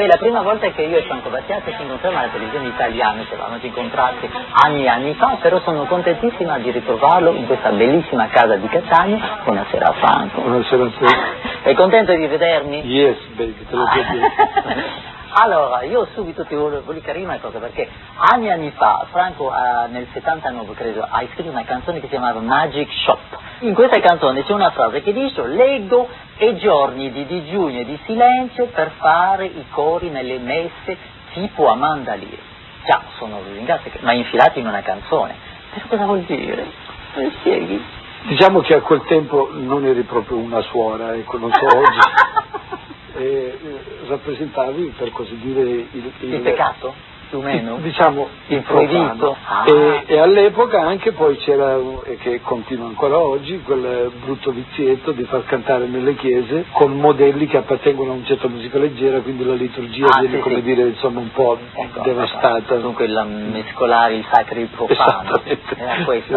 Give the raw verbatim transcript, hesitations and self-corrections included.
È la prima volta che io e Franco Battiato ci incontriamo alla televisione italiana, ci eravamo incontrati anni e anni fa, però sono contentissima di ritrovarlo in questa bellissima casa di Catania. Buonasera Franco. Buonasera a te. Sei contento di vedermi? Yes, baby, te l'ho già detto. Allora, io subito ti voglio, voglio chiarire una cosa, perché anni e anni fa, Franco uh, nel settantanove credo, ha scritto una canzone che si chiamava Magic Shop. In questa canzone c'è una frase che dice: leggo e giorni di digiuno e di silenzio per fare i cori nelle messe tipo Amanda Lear. Già, sono lusingate, ma infilati in una canzone. Però cosa vuol dire? Me lo spieghi? Diciamo che a quel tempo non eri proprio una suora, ecco, non so oggi. E, eh, rappresentavi, per così dire, il, il, il peccato, più o meno, diciamo il proibito. Ah. E, e all'epoca anche poi c'era, e che continua ancora oggi, quel brutto vizietto di far cantare nelle chiese con modelli che appartengono a un certo musica leggera, quindi la liturgia ah, viene, sì, come sì. dire, insomma un po' ecco, devastata. Ecco. Dunque la mescolare il sacro e il profano, era questo.